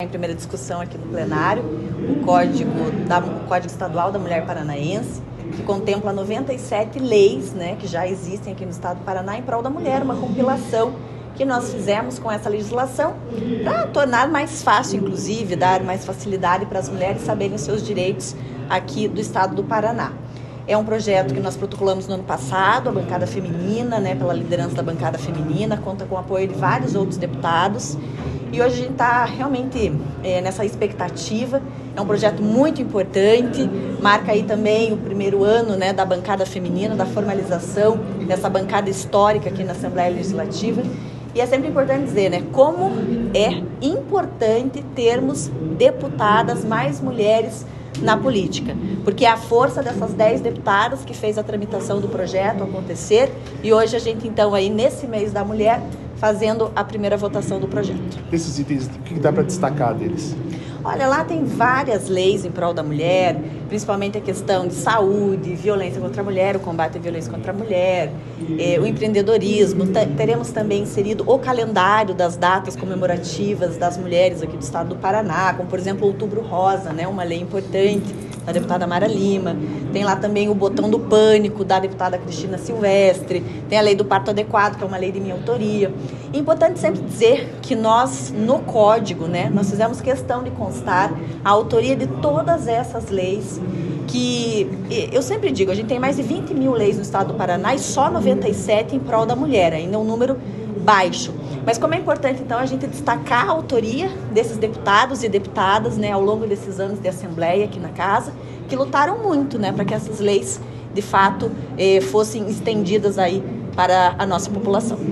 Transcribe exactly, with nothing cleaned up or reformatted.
Em primeira discussão aqui no plenário, o Código, da, o Código Estadual da Mulher Paranaense, que contempla noventa e sete leis, né, que já existem aqui no estado do Paraná em prol da mulher, uma compilação que nós fizemos com essa legislação para tornar mais fácil, inclusive, dar mais facilidade para as mulheres saberem os seus direitos aqui do estado do Paraná. É um projeto que nós protocolamos no ano passado, a bancada feminina, né, pela liderança da bancada feminina, conta com o apoio de vários outros deputados. E hoje a gente está realmente é, nessa expectativa. É um projeto muito importante, marca aí também o primeiro ano, né, da bancada feminina, da formalização dessa bancada histórica aqui na Assembleia Legislativa. E é sempre importante dizer, né, como é importante termos deputadas, mais mulheres na política, porque é a força dessas dez deputadas que fez a tramitação do projeto acontecer e hoje a gente então aí nesse mês da mulher fazendo a primeira votação do projeto. Esses itens, o que dá para destacar deles? Olha, lá tem várias leis em prol da mulher, principalmente a questão de saúde, violência contra a mulher, o combate à violência contra a mulher, eh, o empreendedorismo. Teremos também inserido o calendário das datas comemorativas das mulheres aqui do estado do Paraná, como por exemplo o Outubro Rosa, né, uma lei importante da deputada Mara Lima. Tem lá também o Botão do Pânico, da deputada Cristina Silvestre. Tem a lei do parto adequado, que é uma lei de minha autoria. É importante sempre dizer que nós, no Código, né, nós fizemos questão de constar a autoria de todas essas leis que, eu sempre digo, a gente tem mais de vinte mil leis no estado do Paraná e só noventa e sete em prol da mulher, ainda é um número baixo. Mas como é importante, então, a gente destacar a autoria desses deputados e deputadas, né, ao longo desses anos de Assembleia aqui na Casa, que lutaram muito, né, para que essas leis, de fato, eh, fossem estendidas aí para a nossa população.